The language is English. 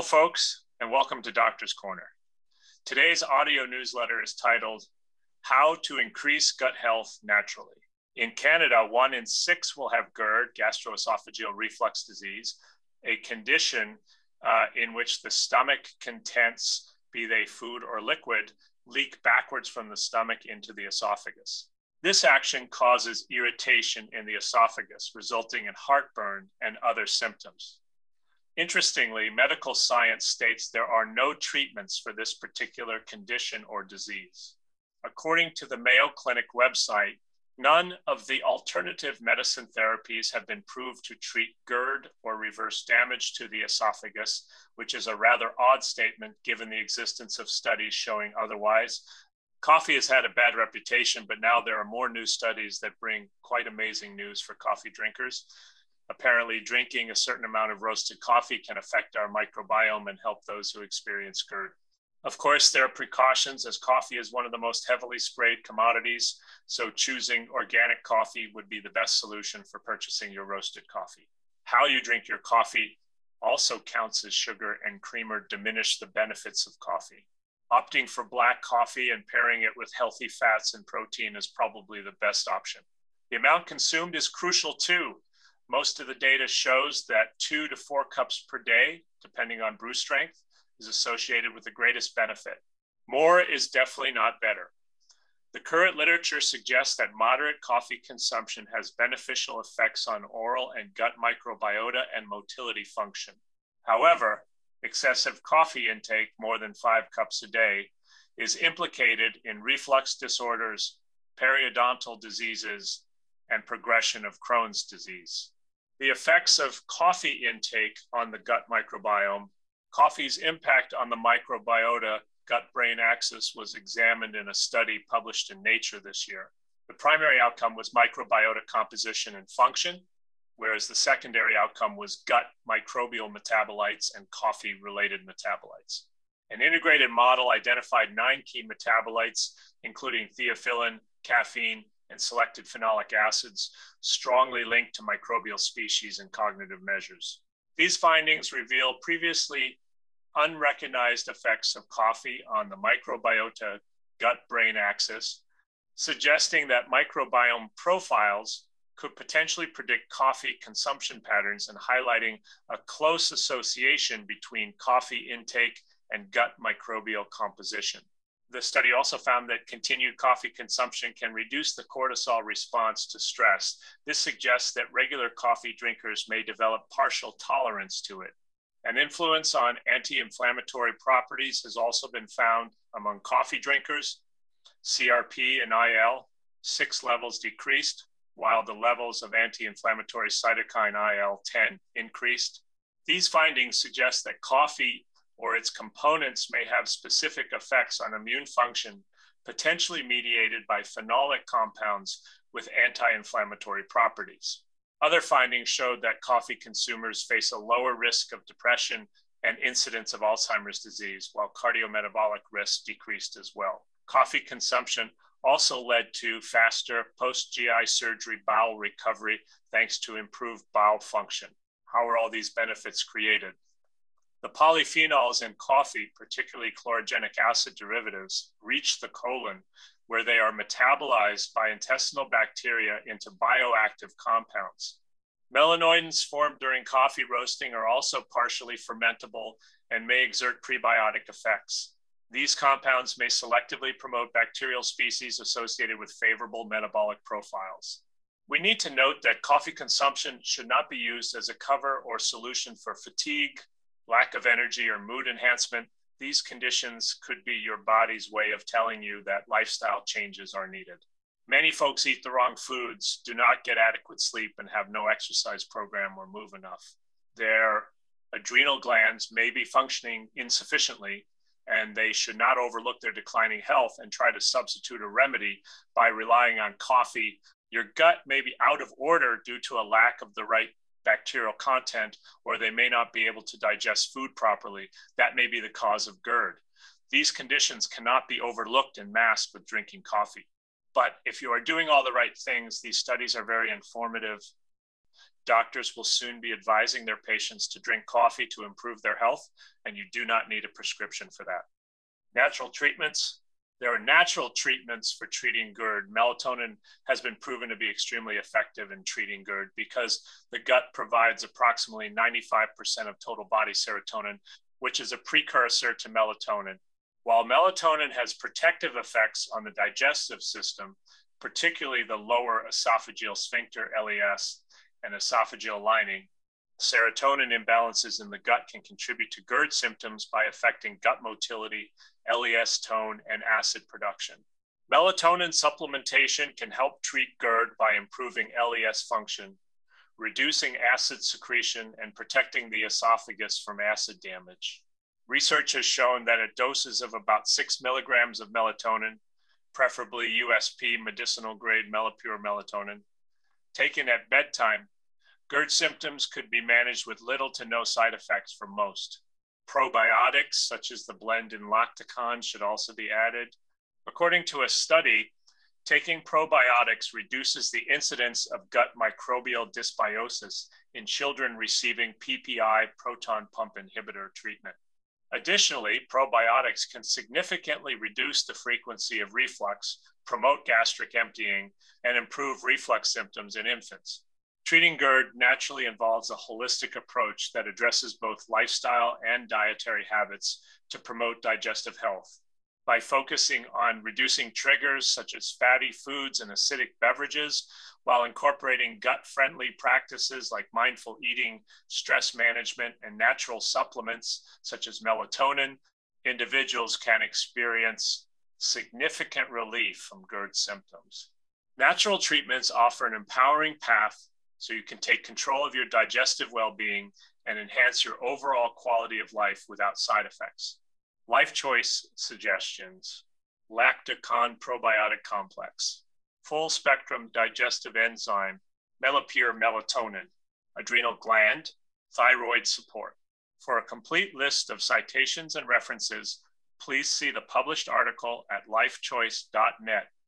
folks, and welcome to Doctor's Corner. Today's audio newsletter is titled, How to Increase Gut Health Naturally. In Canada, 1 in 6 will have GERD, gastroesophageal reflux disease, a condition in which the stomach contents, be they food or liquid, leak backwards from the stomach into the esophagus. This action causes irritation in the esophagus, resulting in heartburn and other symptoms. Interestingly, medical science states there are no treatments for this particular condition or disease. According to the Mayo Clinic website, none of the alternative medicine therapies have been proved to treat GERD or reverse damage to the esophagus, which is a rather odd statement given the existence of studies showing otherwise. Coffee has had a bad reputation, but now there are more new studies that bring quite amazing news for coffee drinkers. Apparently, drinking a certain amount of roasted coffee can affect our microbiome and help those who experience GERD. Of course, there are precautions, as coffee is one of the most heavily sprayed commodities, so choosing organic coffee would be the best solution for purchasing your roasted coffee. How you drink your coffee also counts as sugar and creamer diminish the benefits of coffee. Opting for black coffee and pairing it with healthy fats and protein is probably the best option. The amount consumed is crucial too. Most of the data shows that 2 to 4 cups per day, depending on brew strength, is associated with the greatest benefit. More is definitely not better. The current literature suggests that moderate coffee consumption has beneficial effects on oral and gut microbiota and motility function. However, excessive coffee intake, more than 5 cups a day, is implicated in reflux disorders, periodontal diseases, and progression of Crohn's disease. The effects of coffee intake on the gut microbiome. Coffee's impact on the microbiota gut-brain axis was examined in a study published in Nature this year. The primary outcome was microbiota composition and function, whereas the secondary outcome was gut microbial metabolites and coffee-related metabolites. An integrated model identified 9 key metabolites, including theophylline, caffeine, and selected phenolic acids, strongly linked to microbial species and cognitive measures. These findings reveal previously unrecognized effects of coffee on the microbiota gut-brain axis, suggesting that microbiome profiles could potentially predict coffee consumption patterns and highlighting a close association between coffee intake and gut microbial composition. The study also found that continued coffee consumption can reduce the cortisol response to stress. This suggests that regular coffee drinkers may develop partial tolerance to it. An influence on anti-inflammatory properties has also been found among coffee drinkers. CRP and IL-6 levels decreased, while the levels of anti-inflammatory cytokine IL-10 increased. These findings suggest that coffee or its components may have specific effects on immune function, potentially mediated by phenolic compounds with anti-inflammatory properties. Other findings showed that coffee consumers face a lower risk of depression and incidence of Alzheimer's disease, while cardiometabolic risk decreased as well. Coffee consumption also led to faster post-GI surgery bowel recovery thanks to improved bowel function. How are all these benefits created? The polyphenols in coffee, particularly chlorogenic acid derivatives, reach the colon, where they are metabolized by intestinal bacteria into bioactive compounds. Melanoidins formed during coffee roasting are also partially fermentable and may exert prebiotic effects. These compounds may selectively promote bacterial species associated with favorable metabolic profiles. We need to note that coffee consumption should not be used as a cover or solution for fatigue, lack of energy, or mood enhancement. These conditions could be your body's way of telling you that lifestyle changes are needed. Many folks eat the wrong foods, do not get adequate sleep, and have no exercise program or move enough. Their adrenal glands may be functioning insufficiently, and they should not overlook their declining health and try to substitute a remedy by relying on coffee. Your gut may be out of order due to a lack of the right bacterial content, or they may not be able to digest food properly. That may be the cause of GERD. These conditions cannot be overlooked and masked with drinking coffee. But if you are doing all the right things, these studies are very informative. doctors will soon be advising their patients to drink coffee to improve their health, and you do not need a prescription for that. Natural treatments. There are natural treatments for treating GERD. Melatonin has been proven to be extremely effective in treating GERD because the gut provides approximately 95% of total body serotonin, which is a precursor to melatonin. While melatonin has protective effects on the digestive system, particularly the lower esophageal sphincter, LES, and esophageal lining, serotonin imbalances in the gut can contribute to GERD symptoms by affecting gut motility, LES tone, and acid production. Melatonin supplementation can help treat GERD by improving LES function, reducing acid secretion, and protecting the esophagus from acid damage. Research has shown that at doses of about 6 milligrams of melatonin, preferably USP medicinal grade Melapure melatonin, taken at bedtime, GERD symptoms could be managed with little to no side effects for most. Probiotics, such as the blend in Lactacon, should also be added. According to a study, taking probiotics reduces the incidence of gut microbial dysbiosis in children receiving PPI, proton pump inhibitor treatment. Additionally, probiotics can significantly reduce the frequency of reflux, promote gastric emptying, and improve reflux symptoms in infants. Treating GERD naturally involves a holistic approach that addresses both lifestyle and dietary habits to promote digestive health. By focusing on reducing triggers such as fatty foods and acidic beverages, while incorporating gut-friendly practices like mindful eating, stress management, and natural supplements such as melatonin, individuals can experience significant relief from GERD symptoms. Natural treatments offer an empowering path so you can take control of your digestive well-being and enhance your overall quality of life without side effects. Life choice suggestions: Lactacon probiotic complex, full spectrum digestive enzyme, Melapure melatonin, adrenal gland, thyroid support. For a complete list of citations and references, please see the published article at lifechoice.net